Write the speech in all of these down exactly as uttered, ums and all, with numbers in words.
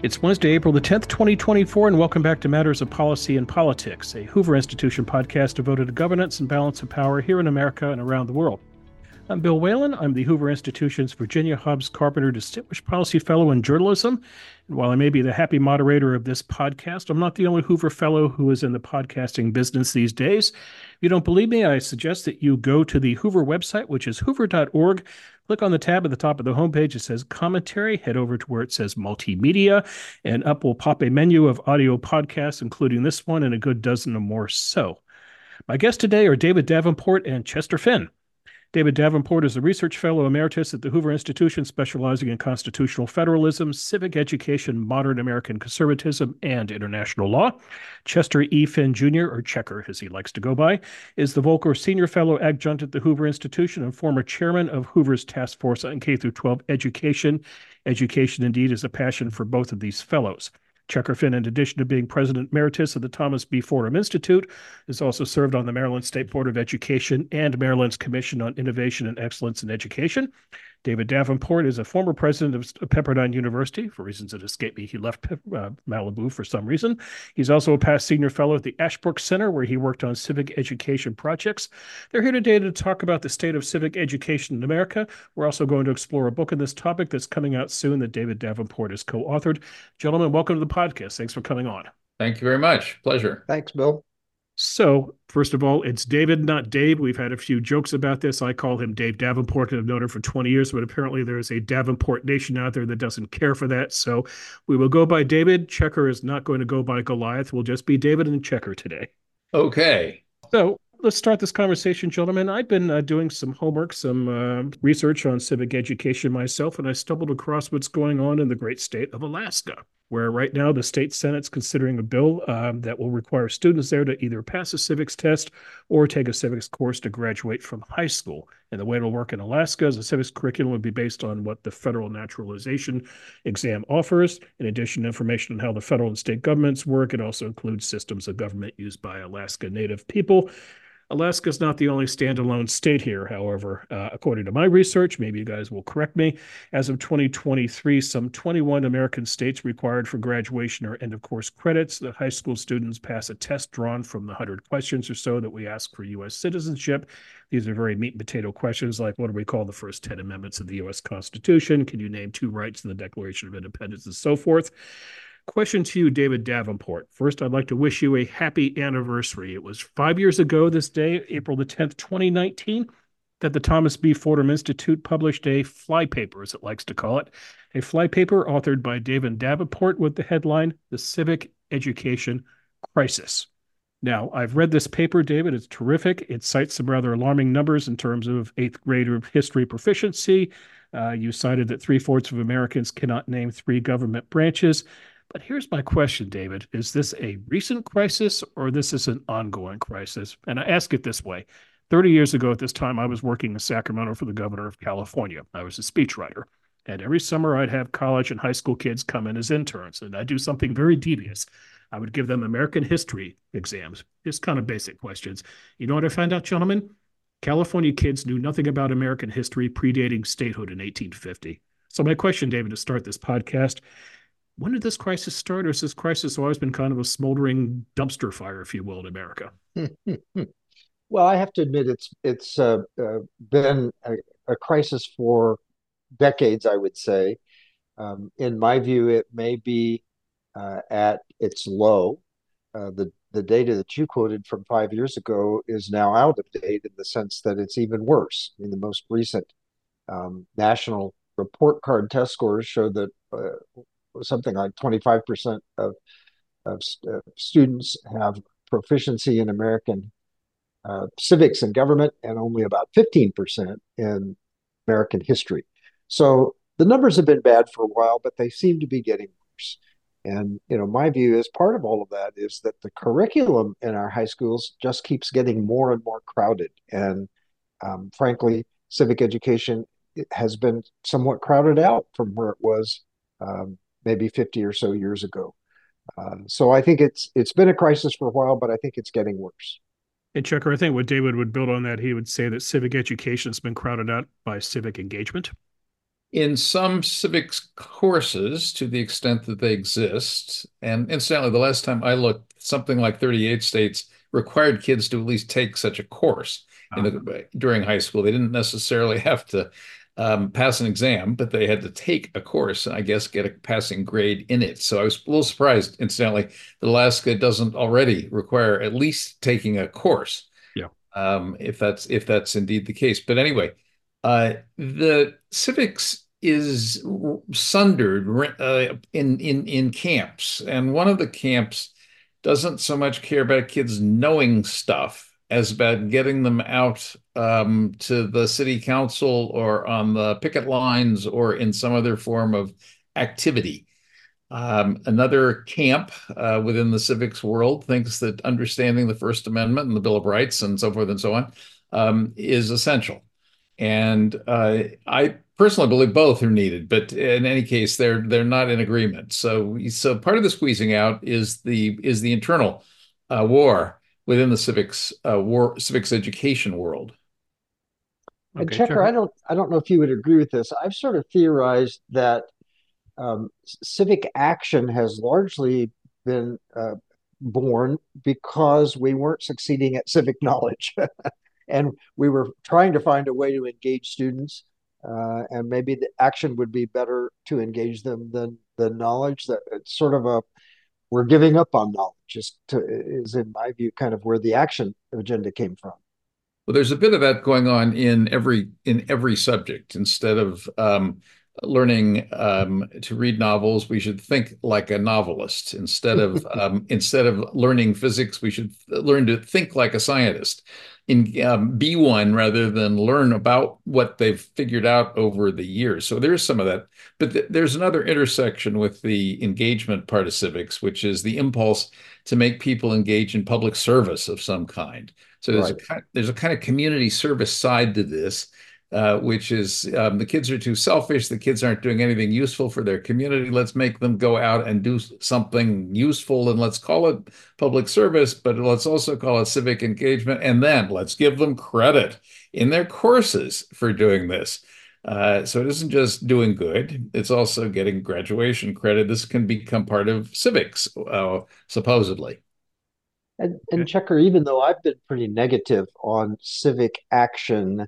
It's Wednesday, April the tenth, twenty twenty-four, and welcome back to Matters of Policy and Politics, a Hoover Institution podcast devoted to governance and balance of power here in America and around the world. I'm Bill Whalen. I'm the Hoover Institution's Virginia Hobbs Carpenter Distinguished Policy Fellow in Journalism. And while I may be the happy moderator of this podcast, I'm not the only Hoover Fellow who is in the podcasting business these days. If you don't believe me, I suggest that you go to the Hoover website, which is hoover dot org. Click on the tab at the top of the homepage. It says commentary. Head over to where it says multimedia, and up will pop a menu of audio podcasts, including this one and a good dozen or more so. My guests today are David Davenport and Chester Finn. David Davenport is a research fellow emeritus at the Hoover Institution, specializing in constitutional federalism, civic education, modern American conservatism, and international law. Chester E. Finn Junior, or Checker, as he likes to go by, is the Volcker Senior Fellow Adjunct at the Hoover Institution and former chairman of Hoover's Task Force on K through twelve Education. Education, indeed, is a passion for both of these fellows. Checker Finn, in addition to being President Emeritus of the Thomas B. Fordham Institute, has also served on the Maryland State Board of Education and Maryland's Commission on Innovation and Excellence in Education. David Davenport is a former president of Pepperdine University. For reasons that escape me, he left uh, Malibu for some reason. He's also a past senior fellow at the Ashbrook Center, where he worked on civic education projects. They're here today to talk about the state of civic education in America. We're also going to explore a book on this topic that's coming out soon that David Davenport has co-authored. Gentlemen, welcome to the podcast. Thanks for coming on. Thank you very much. Pleasure. Thanks, Bill. So, first of all, it's David, not Dave. We've had a few jokes about this. I call him Dave Davenport, and I've known him for twenty years, but apparently there is a Davenport nation out there that doesn't care for that. So we will go by David. Checker is not going to go by Goliath. We'll just be David and Checker today. Okay. So let's start this conversation, gentlemen. I've been uh, doing some homework, some uh, research on civic education myself, and I stumbled across what's going on in the great state of Alaska, where right now the state Senate's considering a bill um, that will require students there to either pass a civics test or take a civics course to graduate from high school. And the way it'll work in Alaska is the civics curriculum would be based on what the federal naturalization exam offers. In addition, information on how the federal and state governments work. It also includes systems of government used by Alaska Native people. Alaska is not the only standalone state here, however. Uh, according to my research, maybe you guys will correct me, as of twenty twenty-three, some twenty-one American states required for graduation or end-of-course credits that high school students pass a test drawn from the one hundred questions or so that we ask for U S citizenship. These are very meat and potato questions like, what do we call the first ten amendments of the U S Constitution? Can you name two rights in the Declaration of Independence, and so forth? Question to you, David Davenport. First, I'd like to wish you a happy anniversary. It was five years ago this day, April the tenth, twenty nineteen, that the Thomas B. Fordham Institute published a fly paper, as it likes to call it, a fly paper authored by David Davenport with the headline, The Civic Education Crisis. Now, I've read this paper, David. It's terrific. It cites some rather alarming numbers in terms of eighth grade history proficiency. Uh, you cited that three-fourths of Americans cannot name three government branches. But here's my question, David. Is this a recent crisis or this is an ongoing crisis? And I ask it this way. thirty years ago at this time, I was working in Sacramento for the governor of California. I was a speechwriter. And every summer I'd have college and high school kids come in as interns. And I'd do something very devious. I would give them American history exams, just kind of basic questions. You know what I found out, gentlemen? California kids knew nothing about American history predating statehood in eighteen fifty. So my question, David, to start this podcast, when did this crisis start, or has this crisis always been kind of a smoldering dumpster fire, if you will, in America? Well, I have to admit it's it's uh, uh, been a, a crisis for decades, I would say. Um, in my view, it may be uh, at its low. Uh, the the data that you quoted from five years ago is now out of date in the sense that it's even worse. I mean, the most recent um, national report card test scores show that uh, something like twenty-five percent of, of uh, students have proficiency in American uh, civics and government, and only about fifteen percent in American history. So the numbers have been bad for a while, but they seem to be getting worse. And, you know, my view is part of all of that is that the curriculum in our high schools just keeps getting more and more crowded. And um, frankly, civic education has been somewhat crowded out from where it was um, maybe fifty or so years ago. Uh, so I think it's it's been a crisis for a while, but I think it's getting worse. And Checker, I think what David would build on that, he would say that civic education has been crowded out by civic engagement. In some civics courses, to the extent that they exist, and incidentally, the last time I looked, something like thirty-eight states required kids to at least take such a course in Uh-huh. the during high school. They didn't necessarily have to um, pass an exam, but they had to take a course and I guess get a passing grade in it. So I was a little surprised, incidentally, that Alaska doesn't already require at least taking a course, Yeah. um, if that's if that's indeed the case. But anyway, uh, the civics is sundered uh, in in in camps, and one of the camps doesn't so much care about kids knowing stuff as about getting them out um, to the city council or on the picket lines or in some other form of activity. Um, another camp uh, within the civics world thinks that understanding the First Amendment and the Bill of Rights and so forth and so on um, is essential. And uh, I personally believe both are needed, but in any case, they're they're not in agreement. So, so part of the squeezing out is the is the internal uh, war within the civics uh, war civics education world. And Okay, Checker, I Checker. don't I don't know if you would agree with this. I've sort of theorized that um, civic action has largely been uh, born because we weren't succeeding at civic knowledge. And we were trying to find a way to engage students, uh, and maybe the action would be better to engage them than the knowledge. That it's sort of a we're giving up on knowledge is, to, is in my view kind of where the action agenda came from. Well, there's a bit of that going on in every in every subject. Instead of um, learning um, to read novels, we should think like a novelist. Instead of um, instead of learning physics, we should learn to think like a scientist. In um, be one rather than learn about what they've figured out over the years. So there's some of that, but th there's another intersection with the engagement part of civics, which is the impulse to make people engage in public service of some kind. So there's a Right. kind there's a kind of community service side to this, uh, which is um, the kids are too selfish. The kids aren't doing anything useful for their community. Let's make them go out and do something useful, and let's call it public service, but let's also call it civic engagement. And then let's give them credit in their courses for doing this. Uh, so it isn't just doing good; it's also getting graduation credit. This can become part of civics, uh, supposedly. And, and Okay. Checker, even though I've been pretty negative on civic action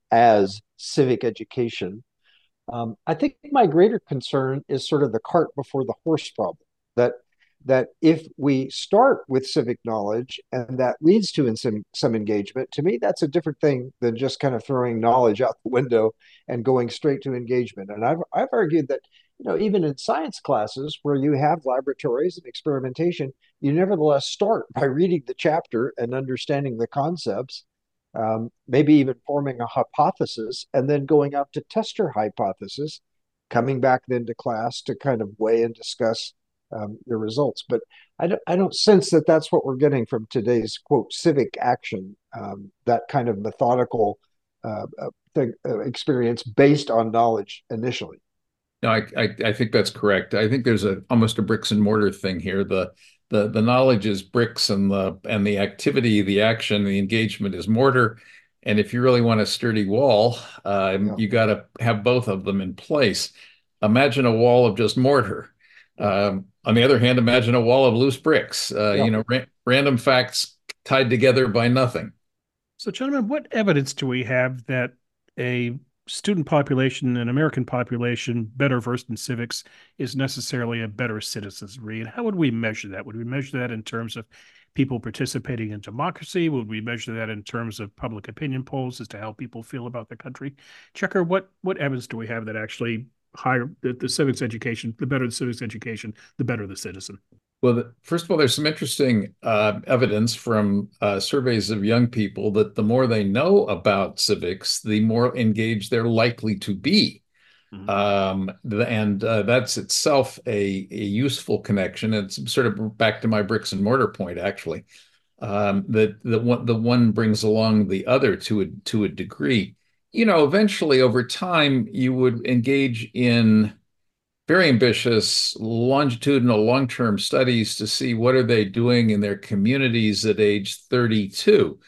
as civic education, Um, I think my greater concern is sort of the cart before the horse problem. That that if we start with civic knowledge and that leads to some some engagement, to me that's a different thing than just kind of throwing knowledge out the window and going straight to engagement. And I've I've argued that you know even in science classes where you have laboratories and experimentation, you nevertheless start by reading the chapter and understanding the concepts, um, maybe even forming a hypothesis and then going out to test your hypothesis, coming back then to class to kind of weigh and discuss um, your results. But I don't, I don't sense that that's what we're getting from today's quote civic action, um, that kind of methodical uh, uh, thing, uh, experience based on knowledge initially. No, I, I I think that's correct. I think there's a almost a bricks and mortar thing here. The the the knowledge is bricks and the and the activity, the action, the engagement is mortar. And if you really want a sturdy wall, um, Yeah, you got to have both of them in place. Imagine a wall of just mortar. yeah, Um, on the other hand, imagine a wall of loose bricks. Uh, yeah. you know, ra random facts tied together by nothing. So, gentlemen, what evidence do we have that a student population, an American population, better versed in civics is necessarily a better citizenry? And how would we measure that? Would we measure that in terms of people participating in democracy? Would we measure that in terms of public opinion polls as to how people feel about the country? Checker, what what evidence do we have that actually higher the, the civics education, the better the civics education, the better the citizen? Well, the, first of all, there's some interesting uh, evidence from uh, surveys of young people that the more they know about civics, the more engaged they're likely to be. Mhm. Um, the, and uh, that's itself a, a useful connection. It's sort of back to my bricks and mortar point, actually, um, that the one, the one brings along the other to a, to a degree. You know, eventually over time, you would engage in very ambitious longitudinal long-term studies to see what are they doing in their communities at age thirty-two.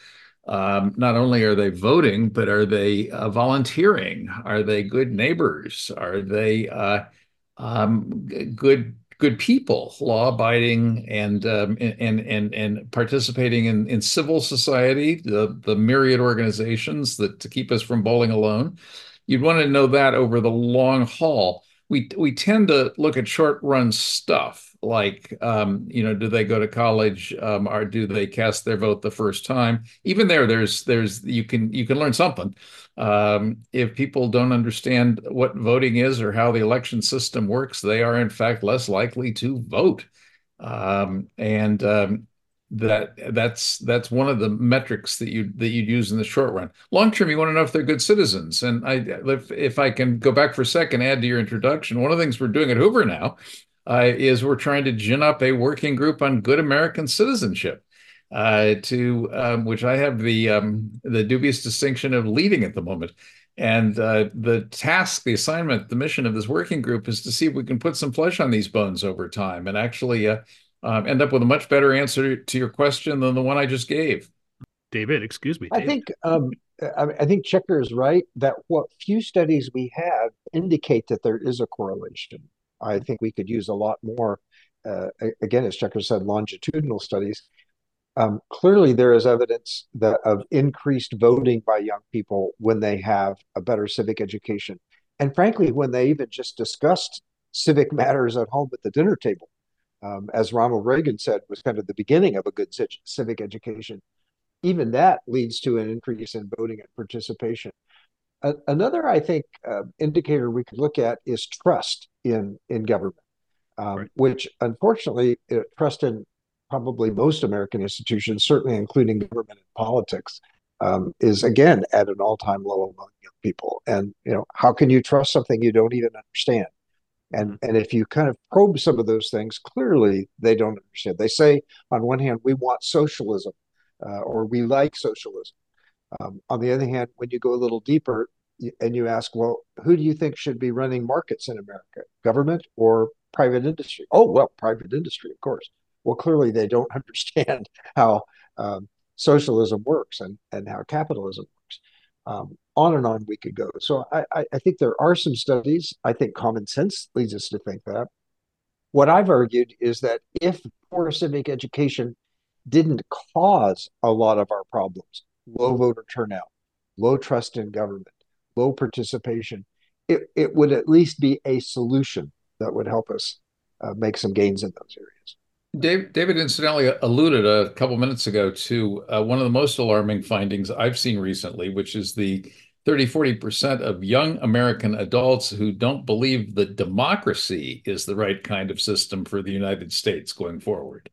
Um, not only are they voting, but are they uh, volunteering? Are they good neighbors? Are they uh, um, good good people, law-abiding and um, and and and participating in in civil society, the the myriad organizations that to keep us from bowling alone? You'd want to know that over the long haul. We we tend to look at short-run stuff like um, you know, do they go to college, um, or do they cast their vote the first time? Even there, there's there's you can you can learn something. Um, if people don't understand what voting is or how the election system works, they are in fact less likely to vote. Um, and um, that that's that's one of the metrics that you that you'd use in the short run. Long term, you want to know if they're good citizens. And I, if, if I can go back for a second, add to your introduction, one of the things we're doing at Hoover now uh, is we're trying to gin up a working group on good American citizenship. Uh, to um, which I have the um, the dubious distinction of leading at the moment. And uh, the task, the assignment, the mission of this working group is to see if we can put some flesh on these bones over time and actually uh, uh, end up with a much better answer to your question than the one I just gave. David, excuse me, I David. think um, I, I think Checker is right that what few studies we have indicate that there is a correlation. I think we could use a lot more. Uh, again, as Checker said, longitudinal studies. Um, clearly, there is evidence that of increased voting by young people when they have a better civic education, and frankly, when they even just discussed civic matters at home at the dinner table, um, as Ronald Reagan said, was kind of the beginning of a good civic education. Even that leads to an increase in voting and participation. A- another, I think, uh, indicator we could look at is trust in in government, um, Right. which unfortunately, uh, trust in probably most American institutions, certainly including government and politics, um, is again at an all-time low among young people. And you know, how can you trust something you don't even understand? Mhm. And and if you kind of probe some of those things, clearly they don't understand. They say on one hand we want socialism, uh, or we like socialism. Um, on the other hand, when you go a little deeper and you ask, well, who do you think should be running markets in America, government or private industry? Oh, well, private industry, of course. Well, clearly they don't understand how um, socialism works and, and how capitalism works. Um, on and on we could go. So I, I, I think there are some studies. I think common sense leads us to think that. What I've argued is that if poor civic education didn't cause a lot of our problems, low voter turnout, low trust in government, low participation, it, it would at least be a solution that would help us uh, make some gains in those areas. Dave, David incidentally alluded a couple minutes ago to uh, one of the most alarming findings I've seen recently, which is the thirty, forty percent of young American adults who don't believe that democracy is the right kind of system for the United States going forward.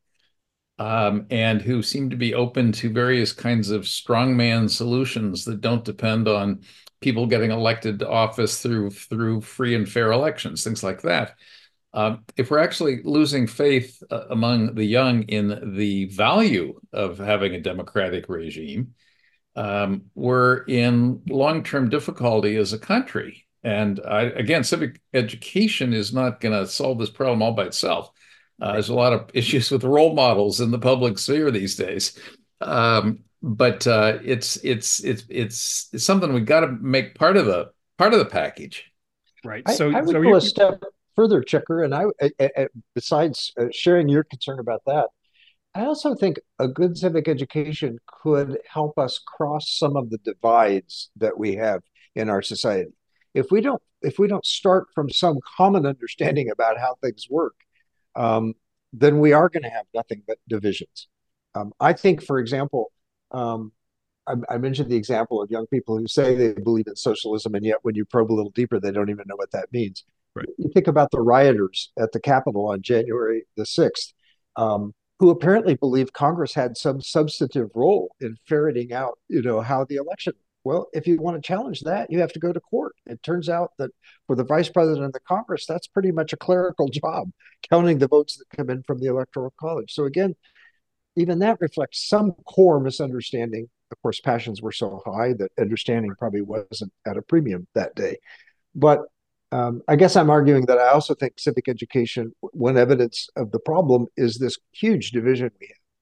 Um, and who seem to be open to various kinds of strongman solutions that don't depend on people getting elected to office through through free and fair elections, things like that. Um, if we're actually losing faith uh, among the young in the value of having a democratic regime, um, we're in long-term difficulty as a country. And I, again, civic education is not going to solve this problem all by itself. Uh, there's a lot of issues with role models in the public sphere these days. Um, but uh, it's it's it's it's it's something we got to make part of the part of the package. Right. I, So, I so would go you, a step further, Checker, and I, I, I besides uh, sharing your concern about that, I also think a good civic education could help us cross some of the divides that we have in our society. If we don't, if we don't start from some common understanding about how things work, um, then we are going to have nothing but divisions. Um, I think, for example, um, I, I mentioned the example of young people who say they believe in socialism, and yet when you probe a little deeper, they don't even know what that means. right. You think about the rioters at the Capitol on January the sixth. Um, who apparently believe Congress had some substantive role in ferreting out, you know, how the election. Well, if you want to challenge that, you have to go to court. It turns out that for the vice president of the Congress, that's pretty much a clerical job, counting the votes that come in from the Electoral College. So again, even that reflects some core misunderstanding. Of course, passions were so high that understanding probably wasn't at a premium that day. But um, I guess I'm arguing that I also think civic education, one evidence of the problem is this huge division we have.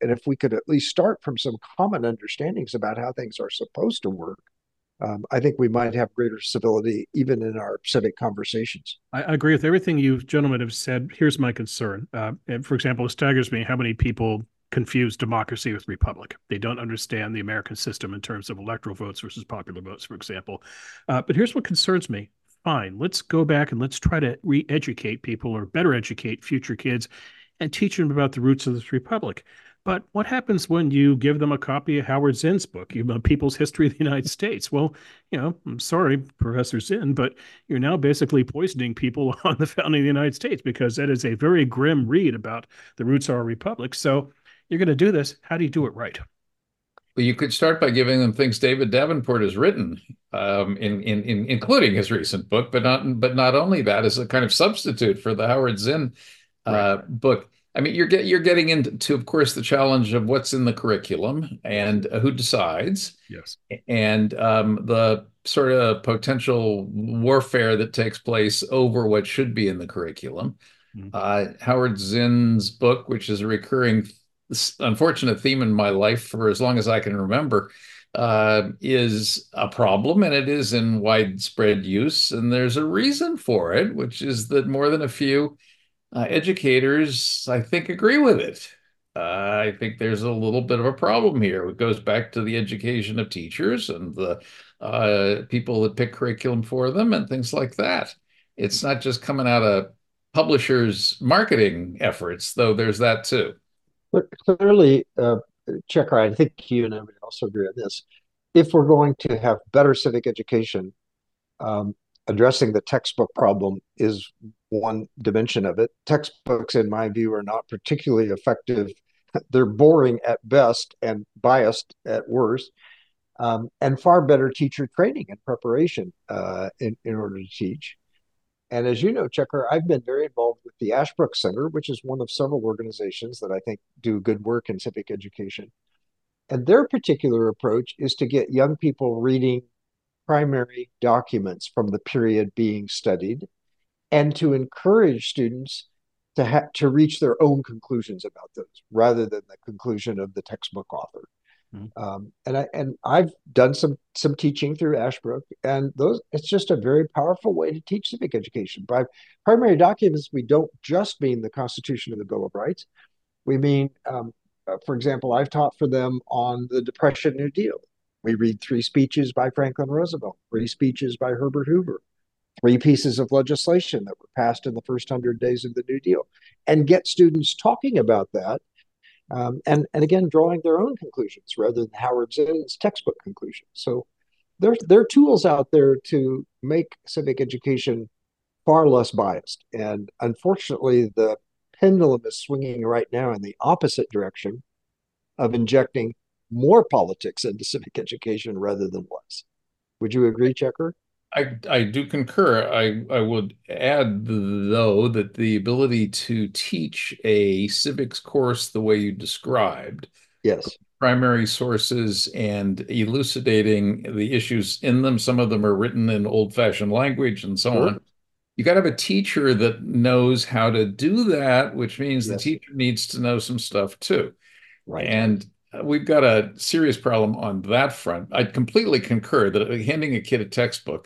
And if we could at least start from some common understandings about how things are supposed to work, um, I think we might have greater civility even in our civic conversations. I, I agree with everything you gentlemen have said. Here's my concern. Uh, for example, it staggers me how many people confuse democracy with republic. They don't understand the American system in terms of electoral votes versus popular votes, for example. Uh, but here's what concerns me. Fine, let's go back and let's try to re-educate people or better educate future kids and teach them about the roots of this republic. But what happens when you give them a copy of Howard Zinn's book, you know, People's History of the United States? Well, you know, I'm sorry, Professor Zinn, but you're now basically poisoning people on the founding of the United States because that is a very grim read about the roots of our republic. So you're going to do this. How do you do it right? Well, you could start by giving them things David Davenport has written, um, in, in, in including his recent book, but not but not only that, as a kind of substitute for the Howard Zinn uh, right. book. I mean, you're get you're getting into, of course, the challenge of what's in the curriculum and uh, who decides. Yes, and um, the sort of potential warfare that takes place over what should be in the curriculum. Mm-hmm. Uh, Howard Zinn's book, which is a recurring, unfortunate theme in my life for as long as I can remember, uh, is a problem, and it is in widespread use. And there's a reason for it, which is that more than a few uh, educators, I think, agree with it. Uh, I think there's a little bit of a problem here. It goes back to the education of teachers and the uh, people that pick curriculum for them and things like that. It's not just coming out of publishers' marketing efforts, though there's that too. But clearly, uh, Checker, I think you and I would also agree on this. If we're going to have better civic education, um, addressing the textbook problem is one dimension of it. Textbooks, in my view, are not particularly effective. They're boring at best and biased at worst, um, and far better teacher training and preparation uh, in, in order to teach. And as you know, Checker, I've been very involved with the Ashbrook Center, which is one of several organizations that I think do good work in civic education. And their particular approach is to get young people reading primary documents from the period being studied and to encourage students to have to reach their own conclusions about those rather than the conclusion of the textbook author. Mm-hmm. Um, and I and I've done some some teaching through Ashbrook, and those it's just a very powerful way to teach civic education. By primary documents, we don't just mean the Constitution and the Bill of Rights. We mean, um, uh, for example, I've taught for them on the Depression New Deal. We read three speeches by Franklin Roosevelt, three speeches by Herbert Hoover, three pieces of legislation that were passed in the first hundred days of the New Deal, and get students talking about that. Um, and, and again, drawing their own conclusions rather than Howard Zinn's textbook conclusions. So there, there are tools out there to make civic education far less biased. And unfortunately, the pendulum is swinging right now in the opposite direction of injecting more politics into civic education rather than less. Would you agree, Checker? I, I do concur. I, I would add, though, that the ability to teach a civics course the way you described, yes, primary sources and elucidating the issues in them, some of them are written in old-fashioned language and so sure. on. You got to have a teacher that knows how to do that, which means yes. the teacher needs to know some stuff too. Right. And we've got a serious problem on that front. I completely concur that handing a kid a textbook,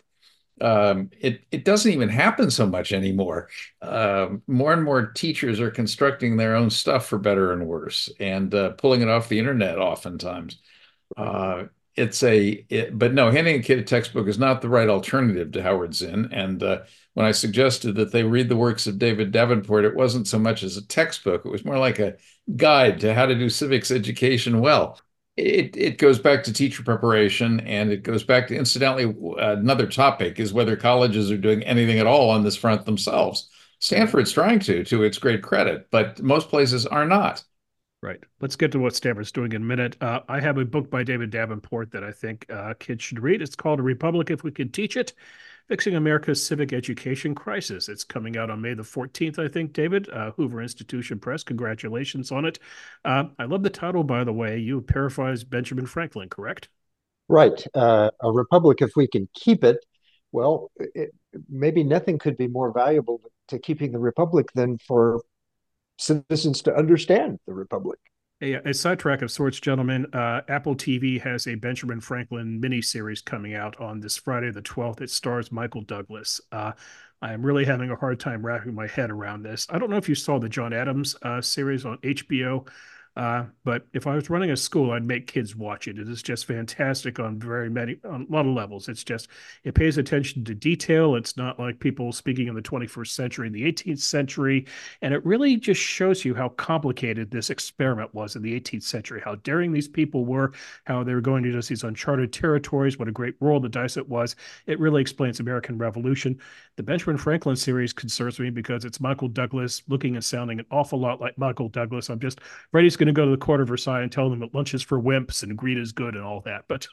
um, it, it doesn't even happen so much anymore. Um, more and more teachers are constructing their own stuff, for better and worse, and uh, pulling it off the internet oftentimes. Uh, it's a, it, but no, handing a kid a textbook is not the right alternative to Howard Zinn. And uh, when I suggested that they read the works of David Davenport, it wasn't so much as a textbook. It was more like a guide to how to do civics education well. It, it goes back to teacher preparation, and it goes back to, incidentally, another topic is whether colleges are doing anything at all on this front themselves. Stanford's trying to, to its great credit, but most places are not. Right. Let's get to what Stanford's doing in a minute. Uh, I have a book by David Davenport that I think uh, kids should read. It's called A Republic If We Could Teach It, Fixing America's Civic Education Crisis. It's coming out on May the fourteenth, I think, David. Uh, Hoover Institution Press. Congratulations on it. Uh, I love the title, by the way. You paraphrase Benjamin Franklin, correct? Right. Uh, a republic if we can keep it. Well, it, maybe nothing could be more valuable to keeping the republic than for citizens to understand the republic. A, a sidetrack of sorts, gentlemen. Uh, Apple T V has a Benjamin Franklin miniseries coming out on this Friday, the twelfth. It stars Michael Douglas. Uh, I am really having a hard time wrapping my head around this. I don't know if you saw the John Adams uh, series on H B O, uh, but if I was running a school, I'd make kids watch it. It is just fantastic on very many, on a lot of levels. It's just, it pays attention to detail. It's not like people speaking in the twenty-first century, in the eighteenth century. And it really just shows you how complicated this experiment was in the eighteenth century, how daring these people were, how they were going to just these uncharted territories, what a great roll of the dice it was. It really explains American Revolution. The Benjamin Franklin series concerns me because it's Michael Douglas looking and sounding an awful lot like Michael Douglas. I'm just afraid he's going to go to the court of Versailles and tell them that lunch is for wimps and greed is good and all that. But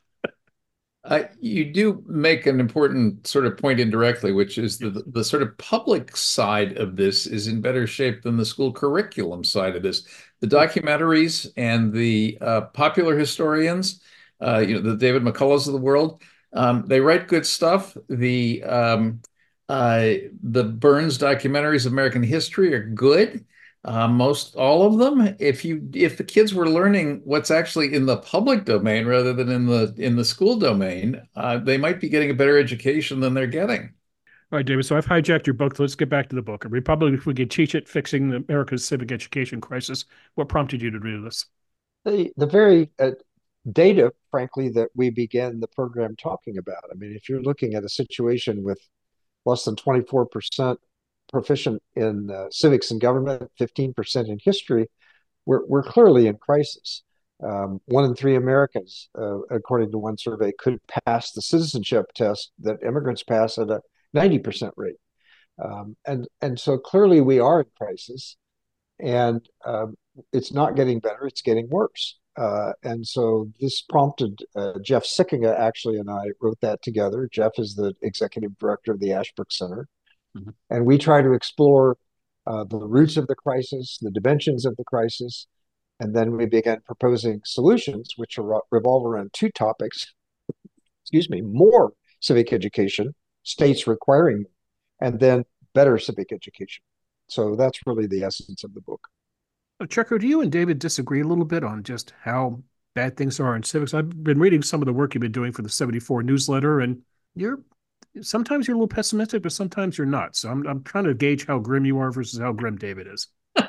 Uh, you do make an important sort of point indirectly, which is the the sort of public side of this is in better shape than the school curriculum side of this. The documentaries and the uh, popular historians, uh, you know, the David McCulloughs of the world, um, they write good stuff. The um, uh, the Burns documentaries of American history are good. Uh, most all of them. If you if the kids were learning what's actually in the public domain rather than in the in the school domain, uh, they might be getting a better education than they're getting. all right, David. So I've hijacked your book. Let's get back to the book. A Republic, if we could teach it, fixing America's civic education crisis. What prompted you to do this? The the very uh, data, frankly, that we began the program talking about. I mean, if you're looking at a situation with less than twenty-four percent proficient in uh, civics and government, fifteen percent in history, we're, we're clearly in crisis. Um, one in three Americans, uh, according to one survey, could pass the citizenship test that immigrants pass at a ninety percent rate. Um, and, and so clearly we are in crisis, and um, it's not getting better, it's getting worse. Uh, and so this prompted uh, Jeff Sickinga, actually, and I wrote that together. Jeff is the executive director of the Ashbrook Center. Mm-hmm. And we try to explore uh, the roots of the crisis, the dimensions of the crisis, and then we began proposing solutions, which are, revolve around two topics. Excuse me, more civic education, states requiring, and then better civic education. So that's really the essence of the book. Checker, do you and David disagree a little bit on just how bad things are in civics? I've been reading some of the work you've been doing for the seventy-four newsletter, and you're sometimes you're a little pessimistic, but sometimes you're not. So I'm I'm trying to gauge how grim you are versus how grim David is. uh,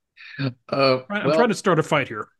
I'm well, trying to start a fight here.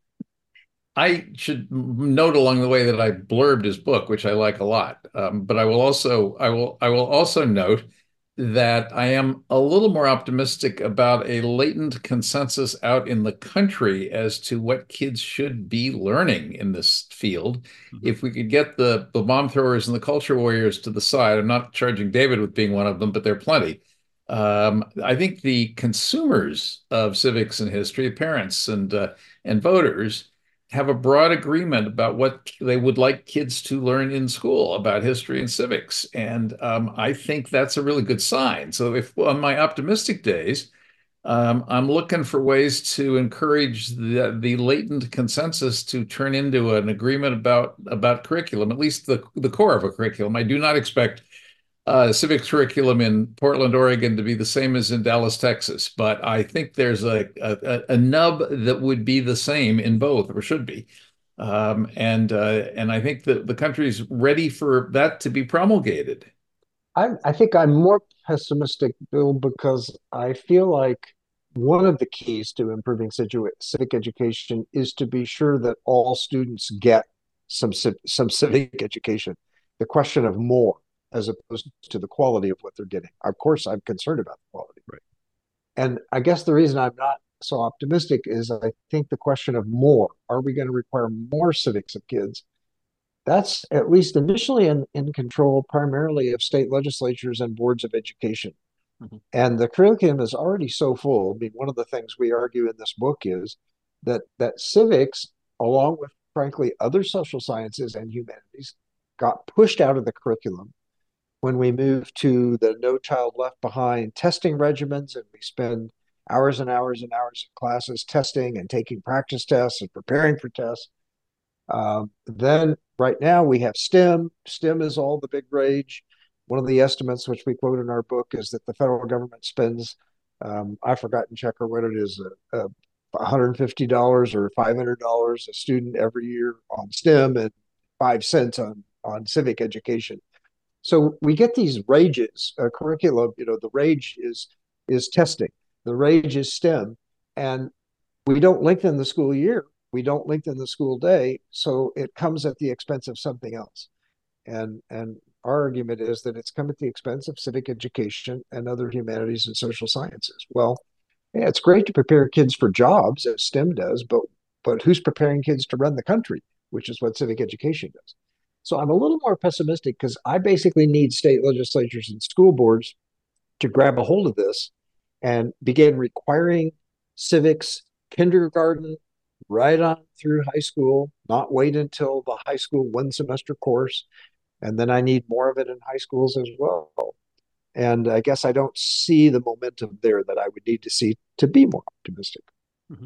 I should note along the way that I blurbed his book, which I like a lot. Um, but I will also I will I will also note that I am a little more optimistic about a latent consensus out in the country as to what kids should be learning in this field. Mm-hmm. If we could get the, the bomb throwers and the culture warriors to the side, I'm not charging David with being one of them, but there are plenty. Um, I think the consumers of civics and history, parents and uh, and voters, have a broad agreement about what they would like kids to learn in school about history and civics. And um, I think that's a really good sign. So if on my optimistic days, um, I'm looking for ways to encourage the, the latent consensus to turn into an agreement about, about curriculum, at least the, the core of a curriculum. I do not expect uh, civics curriculum in Portland, Oregon to be the same as in Dallas, Texas. But I think there's a, a, a nub that would be the same in both, or should be. Um, and uh, and I think that the country's ready for that to be promulgated. I, I think I'm more pessimistic, Bill, because I feel like one of the keys to improving civic education is to be sure that all students get some some civic education. The question of more, as opposed to the quality of what they're getting. Of course, I'm concerned about the quality. Right. And I guess the reason I'm not so optimistic is I think the question of more, are we going to require more civics of kids? That's at least initially in, in control primarily of state legislatures and boards of education. Mm-hmm. And the curriculum is already so full. I mean, one of the things we argue in this book is that that civics, along with, frankly, other social sciences and humanities, got pushed out of the curriculum when we move to the No Child Left Behind testing regimens, and we spend hours and hours and hours in classes testing and taking practice tests and preparing for tests. Um, then right now we have STEM. STEM is all the big rage. One of the estimates, which we quote in our book, is that the federal government spends, um, I've forgotten, Checker, what it is, uh, uh, one hundred fifty dollars or five hundred dollars a student every year on STEM and five cents on, on civic education. So we get these rages, uh, curriculum, you know, the rage is is testing, the rage is STEM, and we don't lengthen the school year, we don't lengthen the school day, so it comes at the expense of something else. And and our argument is that it's come at the expense of civic education and other humanities and social sciences. Well, yeah, it's great to prepare kids for jobs as STEM does, but but who's preparing kids to run the country, which is what civic education does. So I'm a little more pessimistic because I basically need state legislatures and school boards to grab a hold of this and begin requiring civics kindergarten right on through high school, not wait until the high school one semester course. And then I need more of it in high schools as well. And I guess I don't see the momentum there that I would need to see to be more optimistic. Mm-hmm.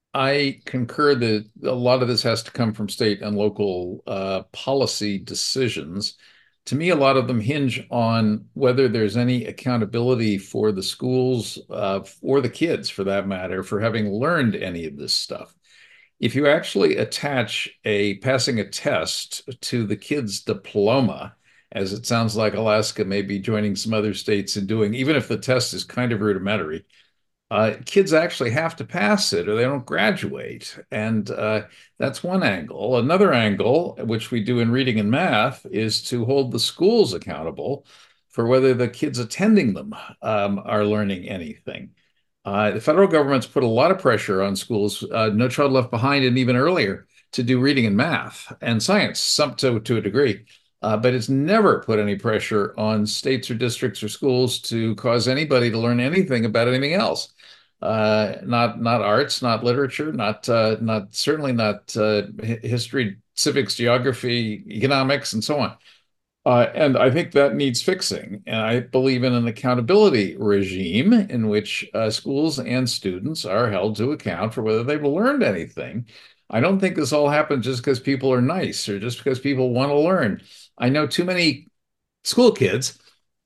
I concur that a lot of this has to come from state and local uh, policy decisions. To me, a lot of them hinge on whether there's any accountability for the schools uh, or the kids, for that matter, for having learned any of this stuff. If you actually attach a passing a test to the kid's diploma, as it sounds like Alaska may be joining some other states in doing, even if the test is kind of rudimentary, uh, kids actually have to pass it or they don't graduate. And uh, that's one angle. Another angle, which we do in reading and math, is to hold the schools accountable for whether the kids attending them um, are learning anything. Uh, the federal government's put a lot of pressure on schools, uh, No Child Left Behind, and even earlier, to do reading and math and science, some to, to a degree. Uh, but it's never put any pressure on states or districts or schools to cause anybody to learn anything about anything else. Uh, not not arts, not literature, not uh, not certainly not uh, history, civics, geography, economics, and so on. Uh, and I think that needs fixing. And I believe in an accountability regime in which uh, schools and students are held to account for whether they've learned anything. I don't think this all happens just because people are nice or just because people want to learn. I know too many school kids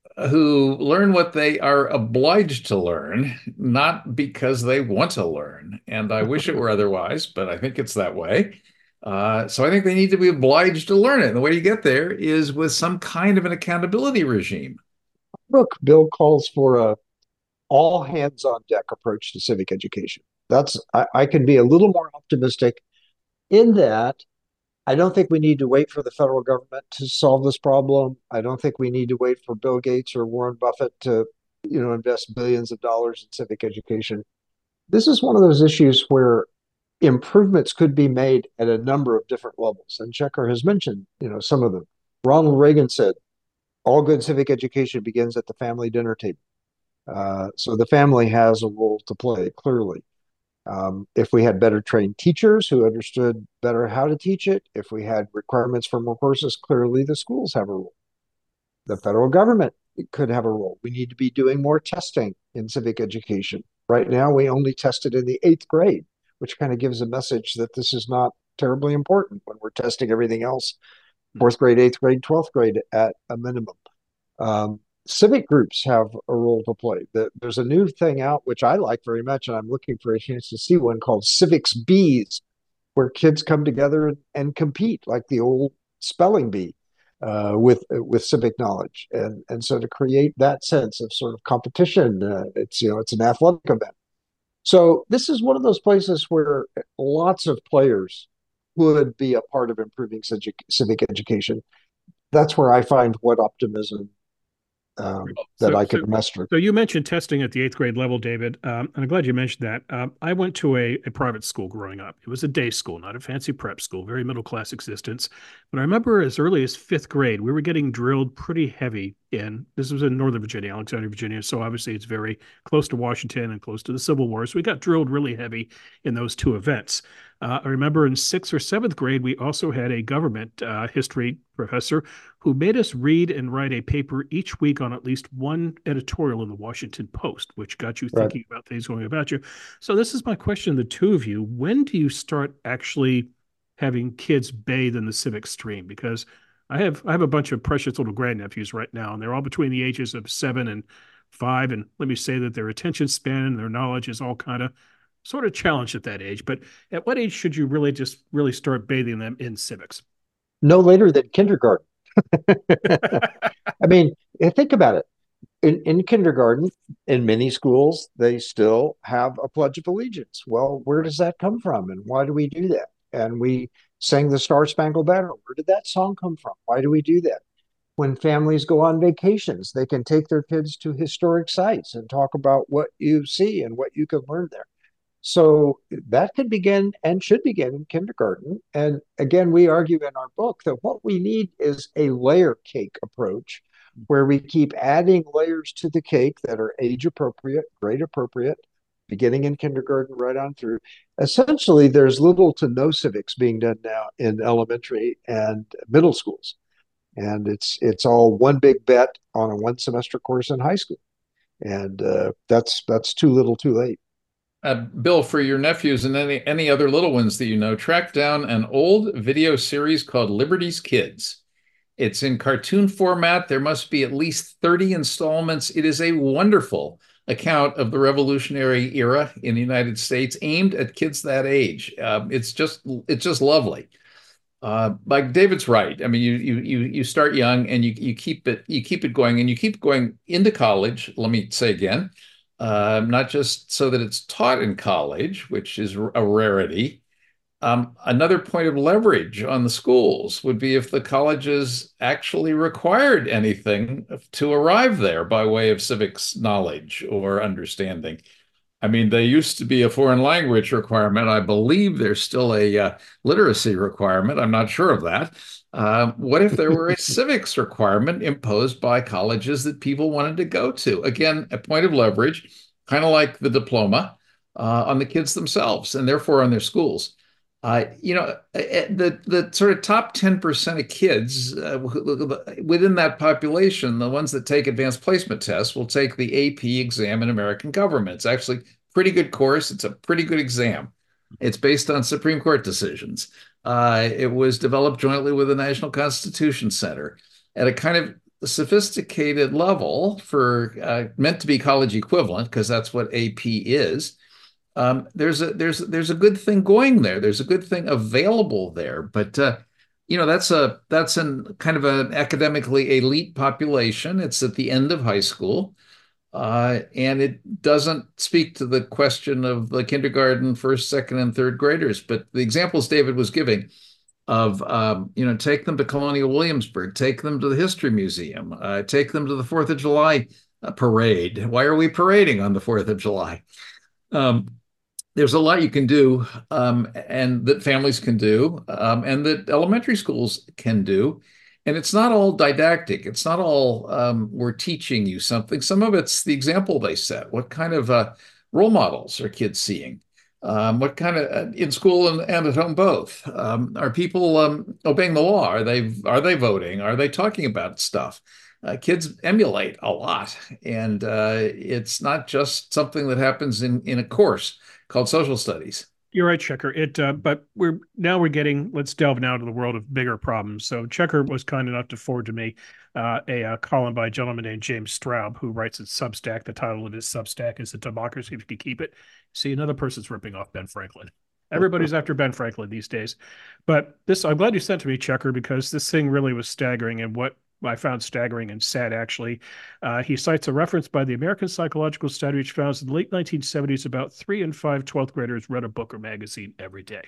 who learn what they are obliged to learn, not because they want to learn. And I wish it were otherwise, but I think it's that way. Uh, so I think they need to be obliged to learn it. And the way you get there is with some kind of an accountability regime. Look, Bill calls for a all hands on deck approach to civic education. That's I, I can be a little more optimistic in that I don't think we need to wait for the federal government to solve this problem. I don't think we need to wait for Bill Gates or Warren Buffett to, you know, invest billions of dollars in civic education. This is one of those issues where improvements could be made at a number of different levels. And Shekhar has mentioned, you know, some of them. Ronald Reagan said, all good civic education begins at the family dinner table. Uh, so the family has a role to play, clearly. Um, if we had better trained teachers who understood better how to teach it, if we had requirements for more courses, clearly the schools have a role. The federal government could have a role. We need to be doing more testing in civic education. Right now, we only test it in the eighth grade, which kind of gives a message that this is not terribly important when we're testing everything else, fourth grade, eighth grade, twelfth grade at a minimum. Um, civic groups have a role to play. There's a new thing out, which I like very much, and I'm looking for a chance to see one called Civics Bees, where kids come together and, and compete like the old spelling bee uh, with with civic knowledge. And, and so to create that sense of sort of competition, uh, it's, you know, it's an athletic event. So this is one of those places where lots of players would be a part of improving civic education. That's where I find what optimism um, that so, I could so, muster. So you mentioned testing at the eighth grade level, David, um, and I'm glad you mentioned that. Um, I went to a, a private school growing up. It was a day school, not a fancy prep school, very middle class existence. But I remember as early as fifth grade, we were getting drilled pretty heavy in. This was in Northern Virginia, Alexandria, Virginia. So obviously it's very close to Washington and close to the Civil War. So we got drilled really heavy in those two events. Uh, I remember in sixth or seventh grade, we also had a government uh, history professor who made us read and write a paper each week on at least one editorial in the Washington Post, which got you thinking right. about things going about you. So this is my question to the two of you. When do you start actually having kids bathe in the civic stream? Because I have I have a bunch of precious little grandnephews right now, and they're all between the ages of seven and five. And let me say that their attention span and their knowledge is all kind of sort of challenged at that age. But at what age should you really just really start bathing them in civics? No later than kindergarten. I mean, think about it. In, in kindergarten, in many schools, they still have a Pledge of Allegiance. Well, where does that come from? And why do we do that? And we sang the Star Spangled Banner. Where did that song come from? Why do we do that? When families go on vacations, they can take their kids to historic sites and talk about what you see and what you can learn there. So that could begin and should begin in kindergarten. And again, we argue in our book that what we need is a layer cake approach where we keep adding layers to the cake that are age appropriate, grade appropriate, beginning in kindergarten right on through. Essentially, there's little to no civics being done now in elementary and middle schools. And it's it's all one big bet on a one semester course in high school. And uh, that's that's too little too late. Uh, Bill, for your nephews and any any other little ones that you know, track down an old video series called Liberty's Kids. It's in cartoon format. There must be at least thirty installments. It is a wonderful account of the Revolutionary era in the United States, aimed at kids that age. Uh, it's just it's just lovely. Uh, like David's right. I mean, you you you you start young and you you keep it you keep it going and you keep going into college. Let me say again, uh, not just so that it's taught in college, which is a rarity. Um, another point of leverage on the schools would be if the colleges actually required anything to arrive there by way of civics knowledge or understanding. I mean, there used to be a foreign language requirement. I believe there's still a uh, literacy requirement. I'm not sure of that. Uh, what if there were a civics requirement imposed by colleges that people wanted to go to? Again, a point of leverage, kind of like the diploma uh, on the kids themselves and therefore on their schools. Uh, you know, the the sort of top ten percent of kids uh, within that population, the ones that take advanced placement tests, will take the A P exam in American government. It's actually a pretty good course. It's a pretty good exam. It's based on Supreme Court decisions. Uh, it was developed jointly with the National Constitution Center at a kind of sophisticated level for uh, meant to be college equivalent, because that's what A P is. Um, there's a there's there's a good thing going there. There's a good thing available there, but uh, you know that's a that's an kind of an academically elite population. It's at the end of high school, uh, and it doesn't speak to the question of the kindergarten, first, second, and third graders. But the examples David was giving of um, you know take them to Colonial Williamsburg, take them to the History Museum, uh, take them to the Fourth of July uh, parade. Why are we parading on the Fourth of July? Um, There's a lot you can do, um, and that families can do, um, and that elementary schools can do. And it's not all didactic. It's not all um, we're teaching you something. Some of it's the example they set. What kind of uh, role models are kids seeing? Um, what kind of uh, in school and, and at home both? Um, are people um, obeying the law? Are they are they voting? Are they talking about stuff? Uh, kids emulate a lot, and uh, it's not just something that happens in in a course called social studies. You're right, Checker. It, uh, but we're now we're getting. Let's delve now to the world of bigger problems. So Checker was kind enough to forward to me uh, a, a column by a gentleman named James Straub, who writes at Substack. The title of his Substack is "A Democracy If You Could Keep It." See, another person's ripping off Ben Franklin. Everybody's after Ben Franklin these days. But this, I'm glad you sent to me, Checker, because this thing really was staggering, and what I found staggering and sad, actually. Uh, he cites a reference by the American Psychological Study, which found in the late nineteen seventies, about three in five twelfth graders read a book or magazine every day.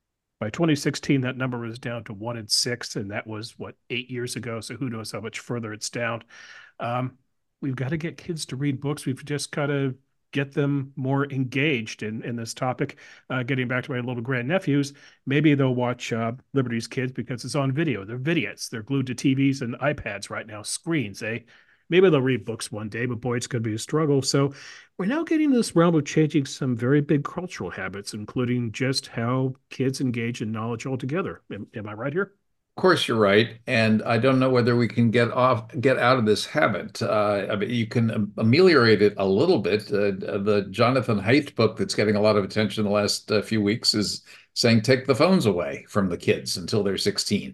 By twenty sixteen, that number was down to one in six, and that was, what, eight years ago, so who knows how much further it's down. Um, we've got to get kids to read books. We've just got to get them more engaged in, in this topic. Uh, getting back to my little grandnephews, maybe they'll watch uh, Liberty's Kids because it's on video. They're vidiots. They're glued to T Vs and iPads right now, screens, eh? Maybe they'll read books one day, but boy, it's going to be a struggle. So we're now getting this realm of changing some very big cultural habits, including just how kids engage in knowledge altogether. Am, am I right here? Of course, you're right, and I don't know whether we can get off, get out of this habit. Uh, I mean, you can ameliorate it a little bit. Uh, the Jonathan Haidt book that's getting a lot of attention the last uh, few weeks is saying take the phones away from the kids until they're sixteen.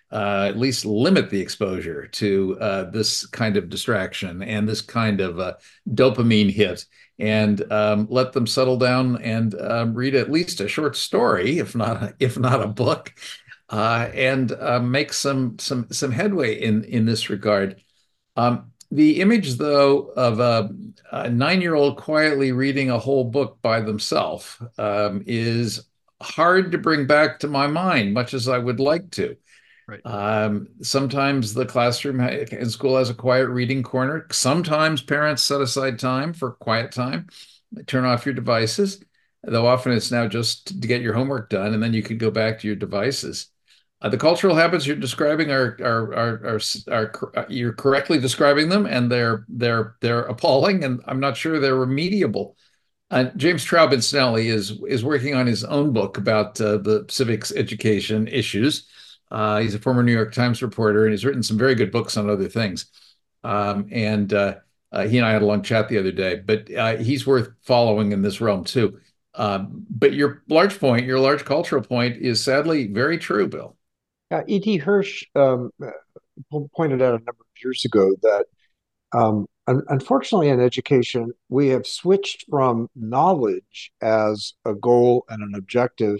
uh, at least limit the exposure to uh, this kind of distraction and this kind of uh, dopamine hit, and um, let them settle down and um, read at least a short story, if not if not a book, uh, and uh, make some some some headway in in this regard. Um, the image, though, of a, a nine-year-old quietly reading a whole book by themselves um, is hard to bring back to my mind, much as I would like to. Right. Um, sometimes the classroom in school has a quiet reading corner. Sometimes parents set aside time for quiet time. Turn off your devices, though often it's now just to get your homework done, and then you can go back to your devices. Uh, the cultural habits you're describing are are, are are are are you're correctly describing them, and they're they're they're appalling, and I'm not sure they're remediable. Uh, James Traub, incidentally, is is working on his own book about uh, the civics education issues. Uh, he's a former New York Times reporter, and he's written some very good books on other things. Um, and uh, uh, he and I had a long chat the other day, but uh, he's worth following in this realm too. Um, but your large point, your large cultural point, is sadly very true, Bill. Uh, E T. Hirsch um, pointed out a number of years ago that um, un unfortunately in education, we have switched from knowledge as a goal and an objective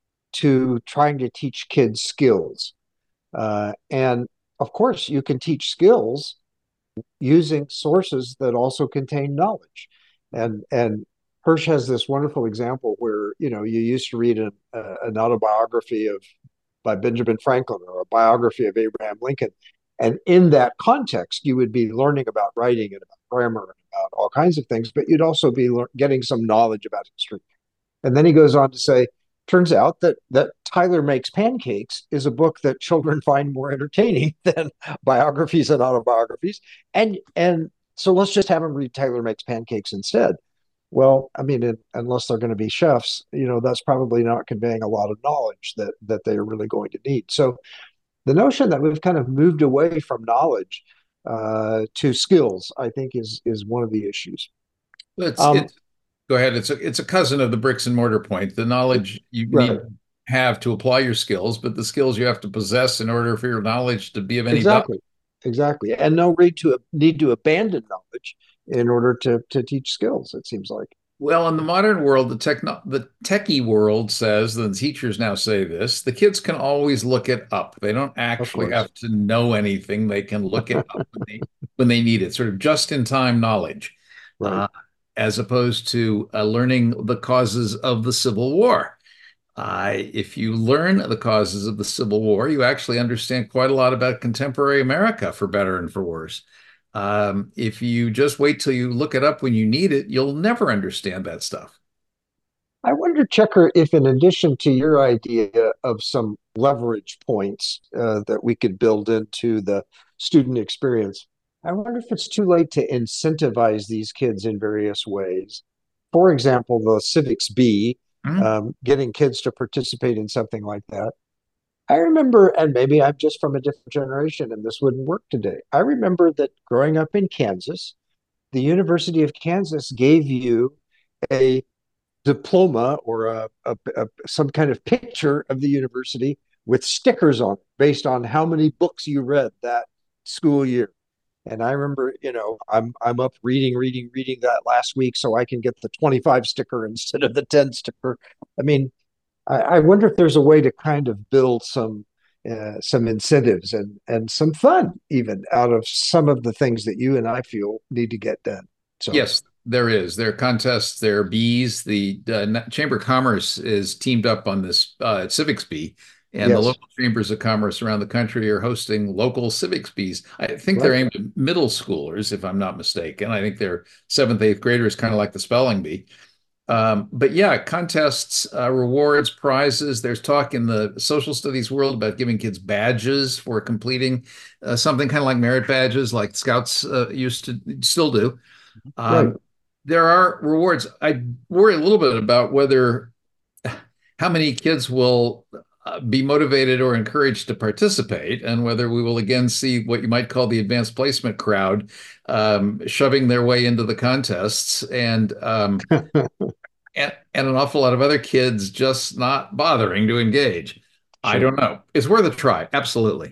to trying to teach kids skills. Uh, and of course, you can teach skills using sources that also contain knowledge. And and Hirsch has this wonderful example where you know you used to read an, uh, an autobiography of by Benjamin Franklin or a biography of Abraham Lincoln, and in that context, you would be learning about writing and about grammar and about all kinds of things, but you'd also be getting some knowledge about history. And then he goes on to say, turns out that that Tyler Makes Pancakes is a book that children find more entertaining than biographies and autobiographies. And and so let's just have them read Tyler Makes Pancakes instead. Well, I mean, it, unless they're going to be chefs, you know, that's probably not conveying a lot of knowledge that that they are really going to need. So the notion that we've kind of moved away from knowledge uh, to skills, I think, is is one of the issues. It's Um, it's Go ahead. It's a it's a cousin of the bricks and mortar point. The knowledge you need right. to have to apply your skills, but the skills you have to possess in order for your knowledge to be of any value. Exactly. Exactly. And no need to need to abandon knowledge in order to to teach skills, it seems like. Well, in the modern world, the techno the techie world says, the teachers now say this, the kids can always look it up. They don't Of actually course. have to know anything. They can look it up when they when they need it, sort of just-in-time knowledge, Right. uh, as opposed to uh, learning the causes of the Civil War. Uh, if you learn the causes of the Civil War, you actually understand quite a lot about contemporary America, for better and for worse. Um, if you just wait till you look it up when you need it, you'll never understand that stuff. I wonder, Checker, if in addition to your idea of some leverage points uh, that we could build into the student experience, I wonder if it's too late to incentivize these kids in various ways. For example, the Civics Bee, Mhm. um, getting kids to participate in something like that. I remember, and maybe I'm just from a different generation and this wouldn't work today. I remember that growing up in Kansas, the University of Kansas gave you a diploma or a, a, a, some kind of picture of the university with stickers on it based on how many books you read that school year. And I remember, you know, I'm I'm up reading, reading, reading that last week so I can get the twenty-five sticker instead of the ten sticker. I mean, I, I wonder if there's a way to kind of build some uh, some incentives and and some fun even out of some of the things that you and I feel need to get done. So Yes, there is. There are contests, there are bees. The uh, Chamber of Commerce is teamed up on this uh, civics bee, and the yes, local chambers of commerce around the country are hosting local civics bees. I think they're right. aimed at middle schoolers, if I'm not mistaken. I think they're seventh, eighth graders, kind of like the spelling bee. Um, but yeah, contests, uh, rewards, prizes. There's talk in the social studies world about giving kids badges for completing uh, something kind of like merit badges, like Scouts uh, used to still do. Right. Um, there are rewards. I worry a little bit about whether how many kids will uh, be motivated or encouraged to participate, and whether we will again see what you might call the advanced placement crowd um, shoving their way into the contests, and um, and, and an awful lot of other kids just not bothering to engage. I Sure. don't know. It's worth a try. Absolutely.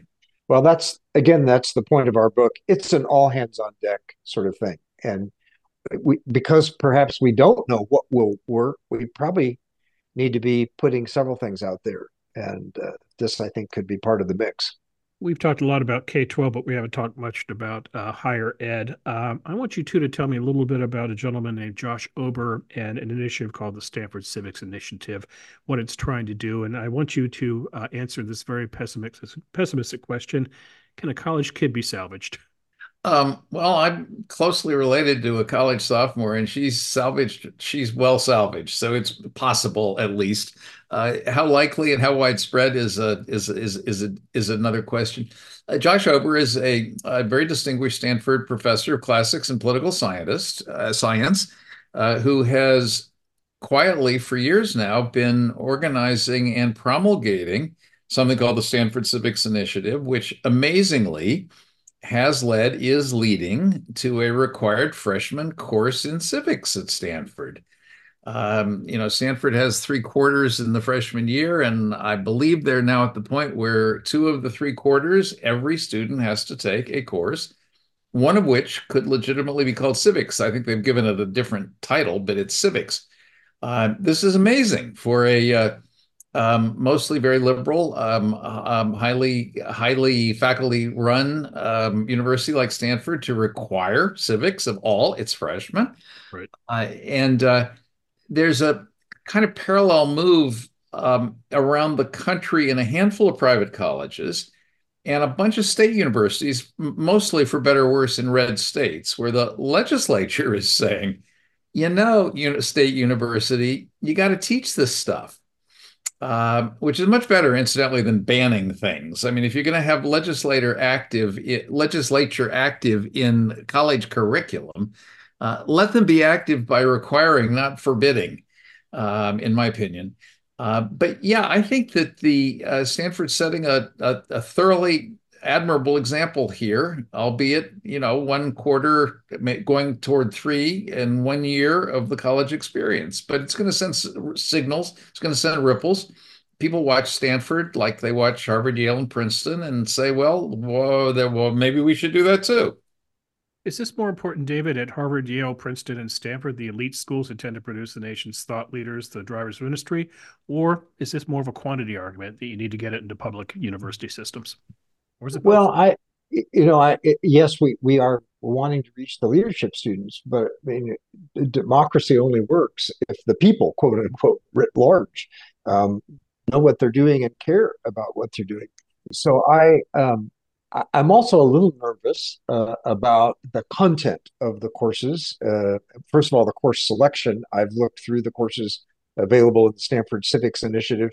Well, that's again, that's the point of our book. It's an all hands on deck sort of thing. And we, because perhaps we don't know what will work, we probably need to be putting several things out there. And uh, this, I think, could be part of the mix. We've talked a lot about K twelve, but we haven't talked much about uh, higher ed. Um, I want you two to tell me a little bit about a gentleman named Josh Ober and an initiative called the Stanford Civics Initiative, what it's trying to do. And I want you to uh, answer this very pessimistic, pessimistic question. Can a college kid be salvaged? Um, well, I'm closely related to a college sophomore, and she's salvaged. She's well salvaged, so it's possible at least. Uh, how likely and how widespread is a is is is a, is another question. Uh, Josh Ober is a, a very distinguished Stanford professor of classics and political scientist uh, science, uh, who has quietly for years now been organizing and promulgating something called the Stanford Civics Initiative, which amazingly has led, is leading to a required freshman course in civics at Stanford. Um, you know, Stanford has three quarters in the freshman year, and I believe they're now at the point where two of the three quarters, every student has to take a course, one of which could legitimately be called civics. I think they've given it a different title, but it's civics. Uh, this is amazing for a uh, um, mostly very liberal, um, um, highly highly faculty run um, university like Stanford to require civics of all its freshmen. Right. Uh, and uh, there's a kind of parallel move um, around the country in a handful of private colleges and a bunch of state universities, mostly for better or worse in red states, where the legislature is saying, you know, state university, you got to teach this stuff. Uh, which is much better, incidentally, than banning things. I mean, if you're going to have legislator active, legislature active in college curriculum, uh, let them be active by requiring, not forbidding, um, in my opinion. Uh, but yeah, I think that the uh, Stanford's setting a, a, a thoroughly admirable example here, albeit, you know, one quarter going toward three in one year of the college experience. But it's going to send signals, it's going to send ripples. People watch Stanford like they watch Harvard, Yale, and Princeton and say, well, whoa, well, maybe we should do that too. Is this more important, David, at Harvard, Yale, Princeton, and Stanford, the elite schools that tend to produce the nation's thought leaders, the drivers of industry? Or is this more of a quantity argument that you need to get it into public university systems? Or is it both? Well, I, you know, I yes, we we are wanting to reach the leadership students, but I mean, democracy only works if the people, quote unquote, writ large, um, know what they're doing and care about what they're doing. So I, um, I I'm also a little nervous uh, about the content of the courses. Uh, first of all, the course selection. I've looked through the courses available in the Stanford Civics Initiative.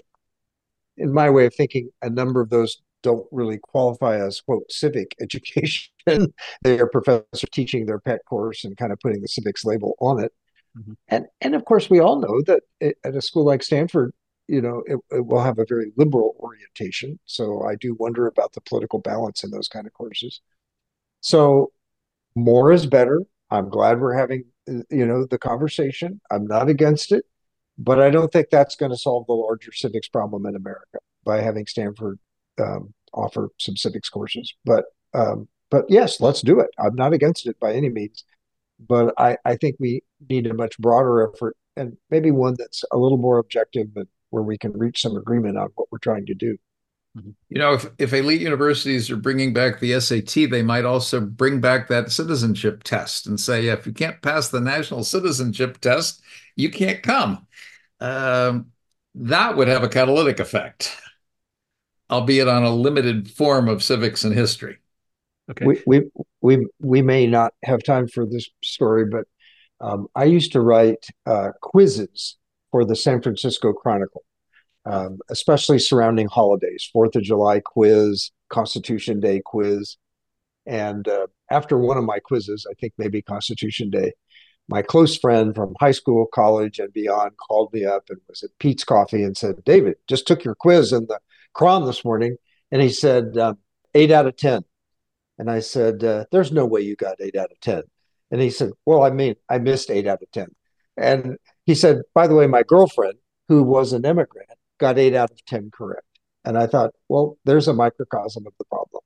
In my way of thinking, a number of those don't really qualify as quote civic education. They are professors teaching their pet course and kind of putting the civics label on it. Mm-hmm. And and of course, we all know that it, at a school like Stanford, you know, it, it will have a very liberal orientation. So I do wonder about the political balance in those kind of courses. So more is better. I'm glad we're having, you know, the conversation. I'm not against it, but I don't think that's going to solve the larger civics problem in America by having Stanford um, offer some civics courses. But um, but yes, let's do it. I'm not against it by any means, but I, I think we need a much broader effort and maybe one that's a little more objective, but where we can reach some agreement on what we're trying to do. You know, if, if elite universities are bringing back the S A T, they might also bring back that citizenship test and say, if you can't pass the national citizenship test, you can't come. Um, that would have a catalytic effect, albeit on a limited form of civics and history. Okay. We we we we may not have time for this story, but um, I used to write uh, quizzes for the San Francisco Chronicle, um, especially surrounding holidays, Fourth of July quiz, Constitution Day quiz, and uh, after one of my quizzes, I think maybe Constitution Day, my close friend from high school, college, and beyond called me up and was at Pete's Coffee and said, "David, just took your quiz in the Cron this morning," and he said um, eight out of ten. And I said, uh, there's no way you got eight out of ten. And he said, well, I mean, I missed eight out of ten. And he said, by the way, my girlfriend, who was an immigrant, got eight out of ten correct. And I thought, well, there's a microcosm of the problem.